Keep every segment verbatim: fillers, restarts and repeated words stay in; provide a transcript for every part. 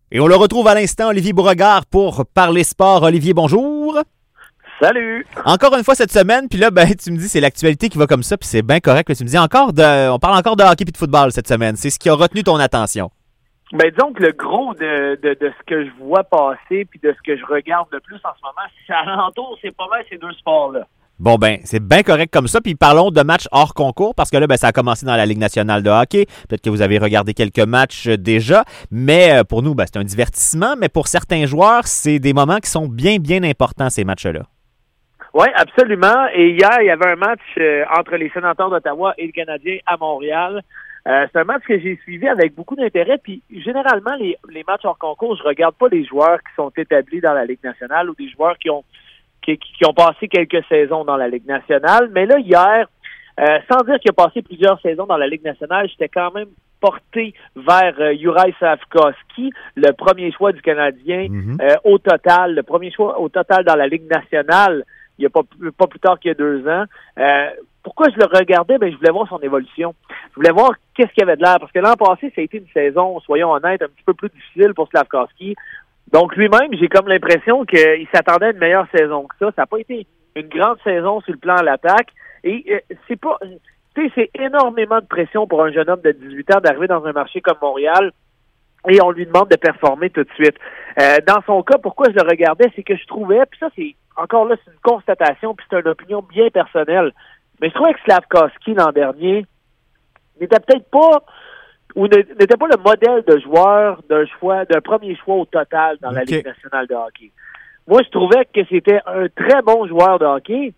Et on le retrouve à l'instant, Olivier Beauregard, pour parler sport. Olivier, bonjour. Salut! Encore une fois cette semaine, puis là, ben, tu me dis c'est l'actualité qui va comme ça, puis c'est bien correct. Tu me dis encore de, on parle encore de hockey puis de football cette semaine. C'est ce qui a retenu ton attention. Ben disons que le gros de, de, de ce que je vois passer puis de ce que je regarde le plus en ce moment, c'est alentour, c'est pas mal ces deux sports-là. Bon, ben, c'est bien correct comme ça. Puis parlons de matchs hors concours, parce que là, ben, ça a commencé dans la Ligue nationale de hockey. Peut-être que vous avez regardé quelques matchs déjà, mais pour nous, ben, c'est un divertissement. Mais pour certains joueurs, c'est des moments qui sont bien, bien importants, ces matchs-là. Oui, absolument. Et hier, il y avait un match euh, entre les Sénateurs d'Ottawa et le Canadien à Montréal. Euh, c'est un match que j'ai suivi avec beaucoup d'intérêt. Puis généralement, les, les matchs hors concours, je regarde pas les joueurs qui sont établis dans la Ligue nationale ou des joueurs qui ont qui, qui ont passé quelques saisons dans la Ligue nationale. Mais là, hier, euh, sans dire qu'il a passé plusieurs saisons dans la Ligue nationale, j'étais quand même porté vers euh, Juraj Slafkovský, le premier choix du Canadien mm-hmm. euh, au total, le premier choix au total dans la Ligue nationale, il n'y a pas, pas plus tard qu'il y a deux ans. Euh, pourquoi je le regardais? Ben, je voulais voir son évolution. Je voulais voir qu'est-ce qu'il y avait de l'air. Parce que l'an passé, ça a été une saison, soyons honnêtes, un petit peu plus difficile pour Slafkovský. Donc lui-même, j'ai comme l'impression qu'il s'attendait à une meilleure saison que ça. Ça n'a pas été une grande saison sur le plan de l'attaque. Et euh, c'est pas... Tu sais, c'est énormément de pression pour un jeune homme de dix-huit ans d'arriver dans un marché comme Montréal. Et on lui demande de performer tout de suite. Euh, dans son cas, pourquoi je le regardais, c'est que je trouvais, puis ça, c'est encore là, c'est une constatation, puis c'est une opinion bien personnelle, mais je trouvais que Slafkovský, l'an dernier, n'était peut-être pas, ou n'était pas le modèle de joueur d'un choix, d'un premier choix au total dans la okay. Ligue nationale de hockey. Moi, je trouvais que c'était un très bon joueur de hockey,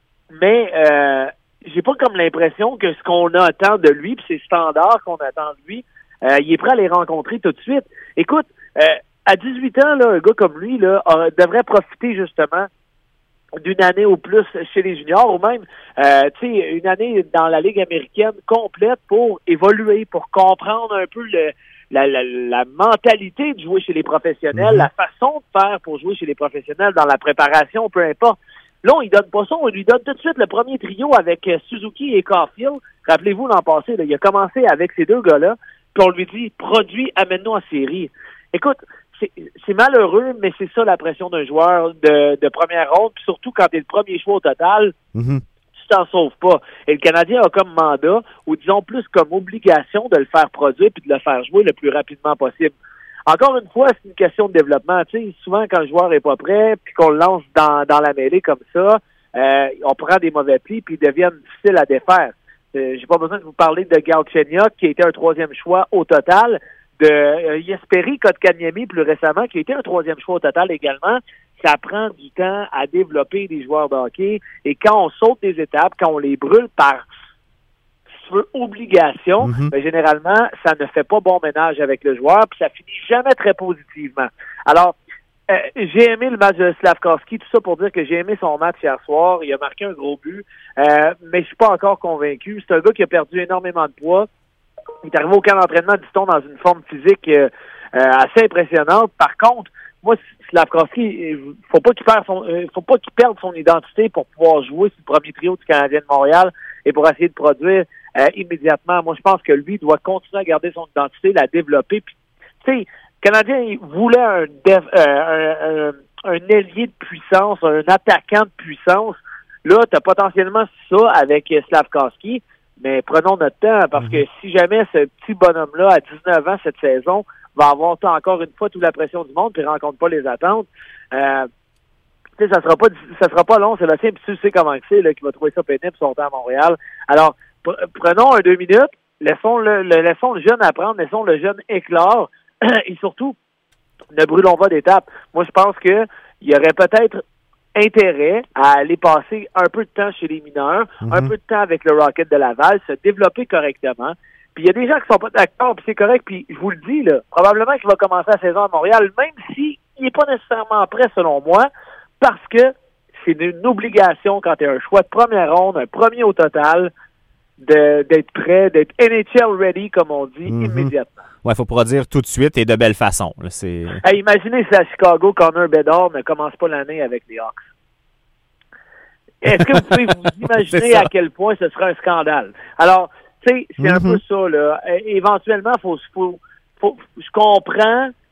mais euh, j'ai pas comme l'impression que ce qu'on attend de lui, puis ces standards qu'on attend de lui, Euh, il est prêt à les rencontrer tout de suite. Écoute, euh, à dix-huit ans, là, un gars comme lui là, euh, devrait profiter justement d'une année ou plus chez les juniors, ou même euh, tu sais, une année dans la Ligue américaine complète pour évoluer, pour comprendre un peu le, la, la, la mentalité de jouer chez les professionnels, mm-hmm. la façon de faire pour jouer chez les professionnels dans la préparation, peu importe. Là, on lui donne pas ça, on lui donne tout de suite le premier trio avec euh, Suzuki et Caulfield. Rappelez-vous, l'an passé, là, il a commencé avec ces deux gars-là, puis on lui dit, produit, amène-nous en série. Écoute, c'est, c'est malheureux, mais c'est ça la pression d'un joueur de, de première ronde, puis surtout quand t'es le premier choix au total, mm-hmm. tu t'en sauves pas. Et le Canadien a comme mandat, ou disons plus comme obligation, de le faire produire puis de le faire jouer le plus rapidement possible. Encore une fois, c'est une question de développement. Tu sais, souvent, quand le joueur est pas prêt, puis qu'on le lance dans, dans la mêlée comme ça, euh, on prend des mauvais plis, puis ils deviennent difficiles à défaire. Euh, j'ai pas besoin de vous parler de Galchenyuk, qui a été un troisième choix au total, de euh, Jesperi Kotkaniemi plus récemment, qui a été un troisième choix au total également. Ça prend du temps à développer des joueurs de hockey, et quand on saute des étapes, quand on les brûle par si tu veux, obligation, mm-hmm. ben, généralement, ça ne fait pas bon ménage avec le joueur, puis ça finit jamais très positivement. Alors, Euh, j'ai aimé le match de Slafkovský, tout ça pour dire que j'ai aimé son match hier soir. Il a marqué un gros but, euh, mais je suis pas encore convaincu. C'est un gars qui a perdu énormément de poids. Il est arrivé au camp d'entraînement, dit-on, dans une forme physique euh, euh, assez impressionnante. Par contre, moi, Slafkovský, faut pas qu'il perde son, euh, faut pas qu'il perde son identité pour pouvoir jouer sur le premier trio du Canadien de Montréal et pour essayer de produire euh, immédiatement. Moi, je pense que lui doit continuer à garder son identité, la développer. Puis, tu sais, le Canadien il voulait un, def, euh, un, un, un ailier de puissance, un attaquant de puissance. Là, tu as potentiellement ça avec Slafkovský, mais prenons notre temps, parce mm-hmm. que si jamais ce petit bonhomme-là, à dix-neuf ans cette saison, va avoir encore une fois toute la pression du monde, puis ne rencontre pas les attentes, euh, tu sais, ça sera pas ça sera pas long, Sébastien, puis tu sais comment c'est, là, qu'il va trouver ça pénible son temps à Montréal. Alors, pr- prenons un deux minutes, laissons le, le, laissons le jeune apprendre, laissons le jeune éclore, et surtout, ne brûlons pas d'étapes. Moi, je pense que il y aurait peut-être intérêt à aller passer un peu de temps chez les mineurs, mm-hmm. un peu de temps avec le Rocket de Laval, se développer correctement. Puis il y a des gens qui sont pas d'accord, puis c'est correct, puis je vous le dis, là, probablement qu'il va commencer la saison à Montréal, même s'il n'est pas nécessairement prêt, selon moi, parce que c'est une obligation quand tu as un choix de première ronde, un premier au total, de, d'être prêt, d'être N H L ready, comme on dit, mm-hmm. immédiatement. Ouais, il faut produire tout de suite et de belle façon. Là, c'est... Hey, imaginez si à Chicago, Connor Bedard ne commence pas l'année avec les Hawks. Est-ce que vous pouvez vous imaginer à quel point ce serait un scandale? Alors, tu sais, c'est mm-hmm. un peu ça, là. É- éventuellement, faut, faut, faut, je comprends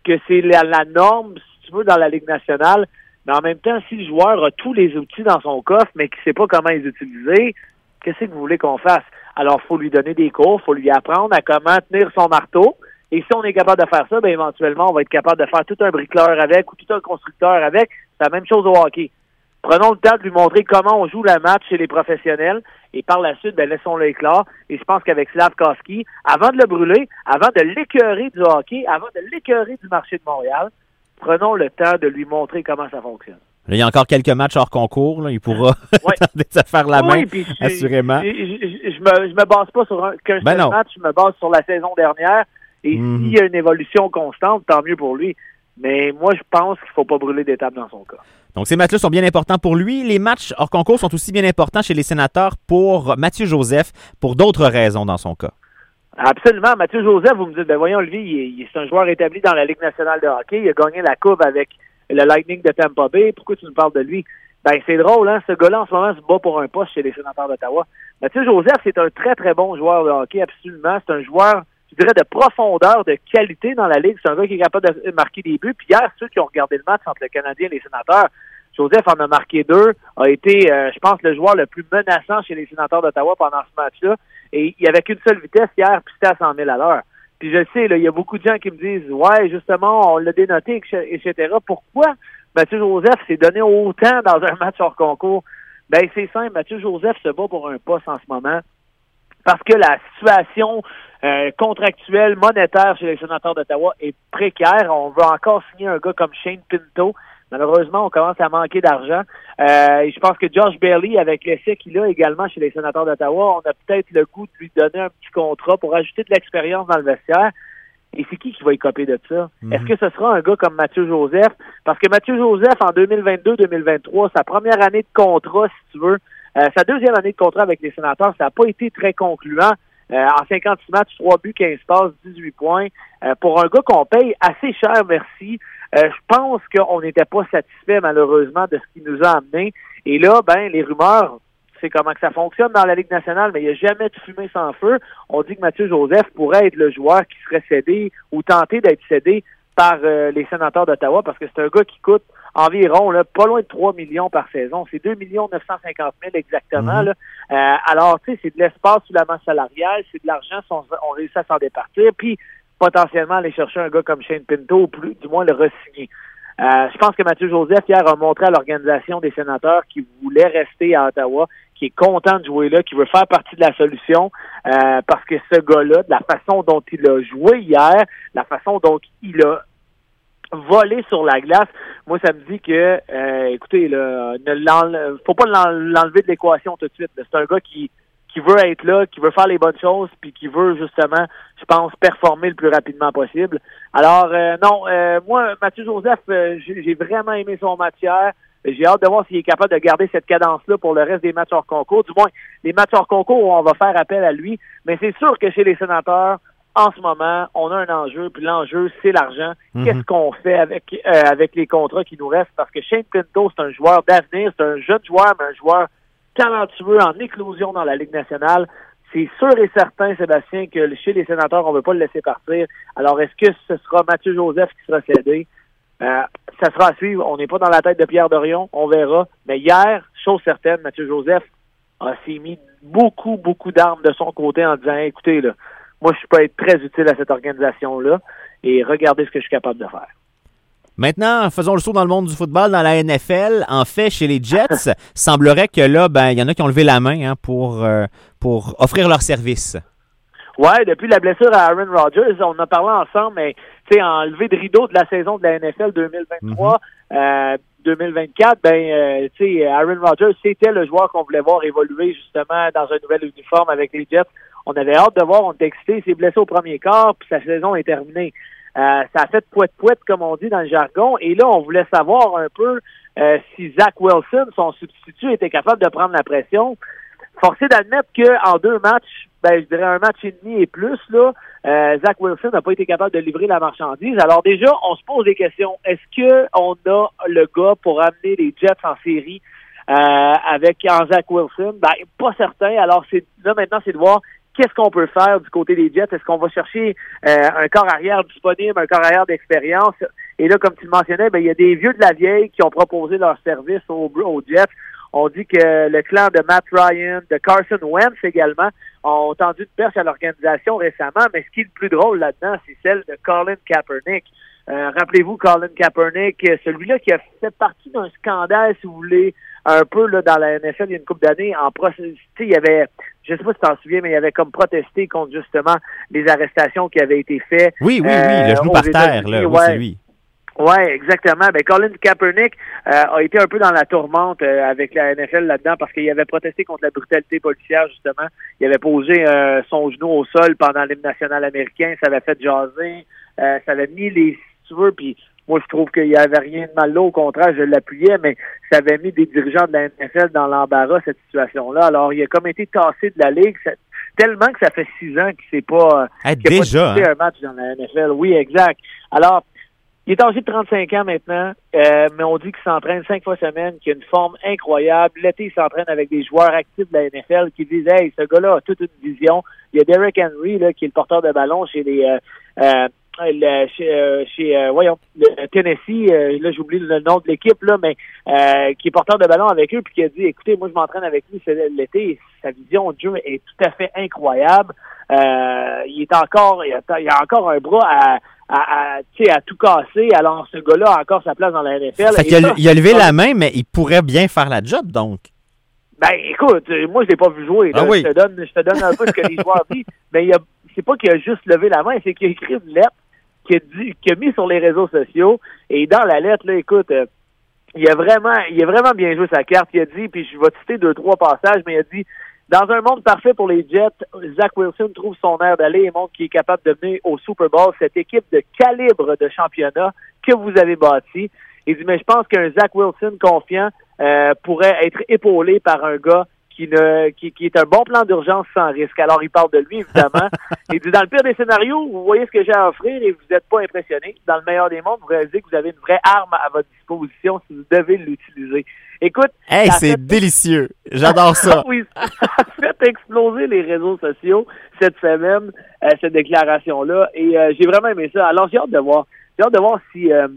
que c'est la, la norme, si tu veux, dans la Ligue nationale. Mais en même temps, si le joueur a tous les outils dans son coffre, mais qu'il ne sait pas comment les utiliser, qu'est-ce que vous voulez qu'on fasse? Alors, il faut lui donner des cours, il faut lui apprendre à comment tenir son marteau. Et si on est capable de faire ça, bien éventuellement, on va être capable de faire tout un bricoleur avec ou tout un constructeur avec. C'est la même chose au hockey. Prenons le temps de lui montrer comment on joue la match chez les professionnels et par la suite, ben, laissons-le éclore. Et je pense qu'avec Slafkovský, avant de le brûler, avant de l'écœurer du hockey, avant de l'écœurer du marché de Montréal, prenons le temps de lui montrer comment ça fonctionne. Là, il y a encore quelques matchs hors concours. Là. Il pourra ouais. tenter de se faire la main, oui, assurément. Je, je, je, me, je me base pas sur un, qu'un ben seul match, je me base sur la saison dernière. Et mm. s'il y a une évolution constante, tant mieux pour lui. Mais moi, je pense qu'il ne faut pas brûler d'étapes dans son cas. Donc, ces matchs-là sont bien importants pour lui. Les matchs hors concours sont aussi bien importants chez les Sénateurs pour Mathieu Joseph, pour d'autres raisons dans son cas. Absolument. Mathieu Joseph, vous me dites, ben voyons, lui, il est, c'est un joueur établi dans la Ligue nationale de hockey. Il a gagné la coupe avec le Lightning de Tampa Bay. Pourquoi tu nous parles de lui? Ben, c'est drôle, hein? Ce gars-là, en ce moment, se bat pour un poste chez les Sénateurs d'Ottawa. Mathieu Joseph, c'est un très, très bon joueur de hockey, absolument. C'est un joueur, je dirais, de profondeur, de qualité dans la Ligue. C'est un gars qui est capable de marquer des buts. Puis hier, ceux qui ont regardé le match entre le Canadien et les Sénateurs, Joseph en a marqué deux, a été, euh, je pense, le joueur le plus menaçant chez les Sénateurs d'Ottawa pendant ce match-là. Et il n'y avait qu'une seule vitesse hier, puis c'était à cent mille à l'heure. Puis je sais, là, il y a beaucoup de gens qui me disent « Ouais, justement, on l'a dénoté, et cetera » Pourquoi Mathieu Joseph s'est donné autant dans un match hors concours? Ben, c'est simple, Mathieu Joseph se bat pour un poste en ce moment parce que la situation euh, contractuelle, monétaire chez les Sénateurs d'Ottawa est précaire. On veut encore signer un gars comme Shane Pinto. Malheureusement, on commence à manquer d'argent. Euh, et je pense que Josh Bailey, avec l'essai qu'il a également chez les Sénateurs d'Ottawa, on a peut-être le goût de lui donner un petit contrat pour ajouter de l'expérience dans le vestiaire. Et c'est qui qui va y copier de ça? Mm-hmm. Est-ce que ce sera un gars comme Mathieu Joseph? Parce que Mathieu Joseph, en deux mille vingt-deux deux mille vingt-trois, sa première année de contrat, si tu veux, euh, sa deuxième année de contrat avec les Sénateurs, ça n'a pas été très concluant. Euh, en cinquante-six matchs, trois buts, quinze passes, dix-huit points. Euh, pour un gars qu'on paye assez cher, merci, euh, je pense qu'on n'était pas satisfait, malheureusement, de ce qu'il nous a amené. Et là, ben, les rumeurs, c'est comment que ça fonctionne dans la Ligue nationale, mais il n'y a jamais de fumée sans feu. On dit que Mathieu Joseph pourrait être le joueur qui serait cédé ou tenté d'être cédé par euh, les Sénateurs d'Ottawa parce que c'est un gars qui coûte environ là, pas loin de trois millions par saison. C'est deux millions neuf cent cinquante mille exactement. Mm-hmm. Là. Euh, alors, tu sais, c'est de l'espace sous la masse salariale, c'est de l'argent si on, on réussit à s'en départir, puis potentiellement aller chercher un gars comme Shane Pinto ou plus, du moins le re-signer. Euh, je pense que Mathieu Joseph, hier, a montré à l'organisation des Sénateurs qu'il voulait rester à Ottawa, qui est content de jouer là, qui veut faire partie de la solution, euh, parce que ce gars-là, de la façon dont il a joué hier, la façon dont il a volé sur la glace, moi, ça me dit que, euh, écoutez, là, ne l'enle- faut pas l'enlever de l'équation tout de suite. Là. C'est un gars qui qui veut être là, qui veut faire les bonnes choses, puis qui veut justement, je pense, performer le plus rapidement possible. Alors, euh, non, euh, moi, Mathieu Joseph, euh, j'ai, j'ai vraiment aimé son match hier. J'ai hâte de voir s'il est capable de garder cette cadence-là pour le reste des matchs hors concours. Du moins, les matchs hors concours où on va faire appel à lui. Mais c'est sûr que chez les Sénateurs, en ce moment, on a un enjeu, puis l'enjeu, c'est l'argent. Mm-hmm. Qu'est-ce qu'on fait avec euh, avec les contrats qui nous restent? Parce que Shane Pinto, c'est un joueur d'avenir, c'est un jeune joueur, mais un joueur talentueux en éclosion dans la Ligue nationale. C'est sûr et certain, Sébastien, que chez les Sénateurs, on ne veut pas le laisser partir. Alors, est-ce que ce sera Mathieu Joseph qui sera cédé? Euh, ça sera à suivre. On n'est pas dans la tête de Pierre Dorion. On verra. Mais hier, chose certaine, Mathieu Joseph a s'est mis beaucoup, beaucoup d'armes de son côté en disant, écoutez, là, moi, je peux être très utile à cette organisation-là et regardez ce que je suis capable de faire. Maintenant, faisons le saut dans le monde du football, dans la N F L. En fait, chez les Jets, semblerait que là, ben, il y en a qui ont levé la main hein, pour, euh, pour offrir leur service. Ouais, depuis la blessure à Aaron Rodgers, on a parlé ensemble, mais tu sais, en levé de rideau de la saison de la N F L deux mille vingt-trois, mm-hmm. euh, deux mille vingt-quatre, ben, euh, tu sais, Aaron Rodgers, c'était le joueur qu'on voulait voir évoluer justement dans un nouvel uniforme avec les Jets. On avait hâte de voir, on était excités, il s'est blessé au premier quart, puis sa saison est terminée. Euh, ça a fait pouette-pouette, comme on dit dans le jargon. Et là, on voulait savoir un peu euh, si Zach Wilson, son substitut, était capable de prendre la pression. Forcé d'admettre qu'en deux matchs, ben je dirais un match et demi et plus, là, euh, Zach Wilson n'a pas été capable de livrer la marchandise. Alors déjà, on se pose des questions. Est-ce que on a le gars pour amener les Jets en série euh, avec en Zach Wilson? Ben, pas certain. Alors c'est là maintenant, c'est de voir qu'est-ce qu'on peut faire du côté des Jets? Est-ce qu'on va chercher euh, un corps arrière disponible, un corps arrière d'expérience? Et là, comme tu le mentionnais, ben il y a des vieux de la vieille qui ont proposé leur service aux, aux Jets. On dit que le clan de Matt Ryan, de Carson Wentz également, ont tendu de perche à l'organisation récemment, mais ce qui est le plus drôle là-dedans, c'est celle de Colin Kaepernick. Euh, rappelez-vous, Colin Kaepernick, celui-là qui a fait partie d'un scandale, si vous voulez, un peu là dans la N F L il y a une couple d'années, en procès, il y avait, je sais pas si tu t'en souviens, mais il y avait comme protesté contre justement les arrestations qui avaient été faites. Oui, oui, euh, oui, le genou par terre, là, oui, ouais. c'est lui. Oui, exactement. Ben, Colin Kaepernick euh, a été un peu dans la tourmente euh, avec la N F L là-dedans parce qu'il avait protesté contre la brutalité policière, justement. Il avait posé euh, son genou au sol pendant l'hymne national américain. Ça avait fait jaser. Euh, ça avait mis les, si tu veux, puis moi, je trouve qu'il n'y avait rien de mal là. Au contraire, je l'appuyais, mais ça avait mis des dirigeants de la N F L dans l'embarras, cette situation-là. Alors, il a comme été tassé de la Ligue, ça, tellement que ça fait six ans qu'il ne s'est pas, ah, qu'il déjà, a pas disputé hein? un match dans la N F L. Oui, exact. Alors, il est âgé de trente-cinq ans maintenant, euh, mais on dit qu'il s'entraîne cinq fois semaine, qu'il a une forme incroyable. L'été, il s'entraîne avec des joueurs actifs de la N F L qui disent « Hey, ce gars-là a toute une vision. » Il y a Derrick Henry, là, qui est le porteur de ballon chez les... Euh, euh, le, chez, euh, chez euh, voyons, le Tennessee, euh, là, j'oublie le nom de l'équipe, là, mais euh, qui est porteur de ballon avec eux, puis qui a dit « Écoutez, moi, je m'entraîne avec lui l'été. Sa vision de jeu est tout à fait incroyable. Euh, il est encore... Il a, il a encore un bras à... à, à, à tout casser. Alors, ce gars-là a encore sa place dans la N F L. Fait qu'il a, il a levé la main, mais il pourrait bien faire la job, donc. Ben, écoute, moi, je l'ai pas vu jouer. Là. Ah oui. Je te donne, je te donne un peu ce que les joueurs disent. Mais il a, c'est pas qu'il a juste levé la main, c'est qu'il a écrit une lettre qu'il a, dit, qu'il a mis sur les réseaux sociaux. Et dans la lettre, là, écoute, euh, il a vraiment, il a vraiment bien joué sa carte. Il a dit, puis je vais citer deux, trois passages, mais il a dit: dans un monde parfait pour les Jets, Zach Wilson trouve son air d'aller et montre qu'il est capable de venir au Super Bowl, cette équipe de calibre de championnat que vous avez bâti. Il dit, mais je pense qu'un Zach Wilson confiant euh, pourrait être épaulé par un gars qui, ne, qui, qui est un bon plan d'urgence sans risque. Alors, il parle de lui, évidemment. Il dit, dans le pire des scénarios, vous voyez ce que j'ai à offrir et vous n'êtes pas impressionné. Dans le meilleur des mondes, vous réalisez que vous avez une vraie arme à votre disposition si vous devez l'utiliser. Écoute, hey, c'est fait... délicieux. J'adore ça. Oui, ça a fait exploser les réseaux sociaux cette semaine, euh, cette déclaration-là. Et euh, j'ai vraiment aimé ça. Alors, j'ai hâte de voir. J'ai hâte de voir si euh,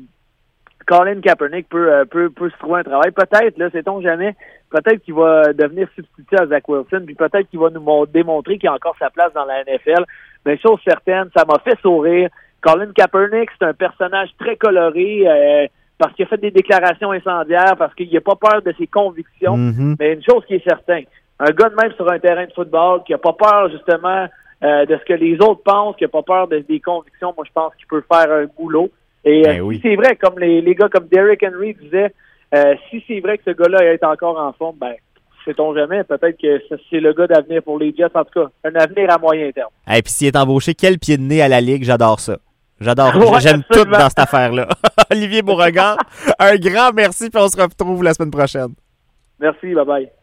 Colin Kaepernick peut, euh, peut, peut se trouver un travail. Peut-être, là, sait-on jamais, peut-être qu'il va devenir substitut à Zach Wilson, puis peut-être qu'il va nous démontrer qu'il a encore sa place dans la N F L. Mais chose certaine, ça m'a fait sourire. Colin Kaepernick, c'est un personnage très coloré, euh, parce qu'il a fait des déclarations incendiaires, parce qu'il n'a pas peur de ses convictions. Mm-hmm. Mais une chose qui est certaine, un gars de même sur un terrain de football, qui n'a pas peur, justement, euh, de ce que les autres pensent, qui n'a pas peur de, des convictions, moi, je pense qu'il peut faire un boulot. Et ben euh, oui. si c'est vrai, comme les, les gars comme Derrick Henry disaient, euh, si c'est vrai que ce gars-là est encore en forme, ben, sait-on jamais, peut-être que c'est le gars d'avenir pour les Jets, en tout cas, un avenir à moyen terme. Et puis s'il est embauché, quel pied de nez à la Ligue, j'adore ça. J'adore, ouais, j'aime absolument. tout dans cette affaire-là. Olivier Beauregard, un grand merci, puis on se retrouve la semaine prochaine. Merci, bye-bye.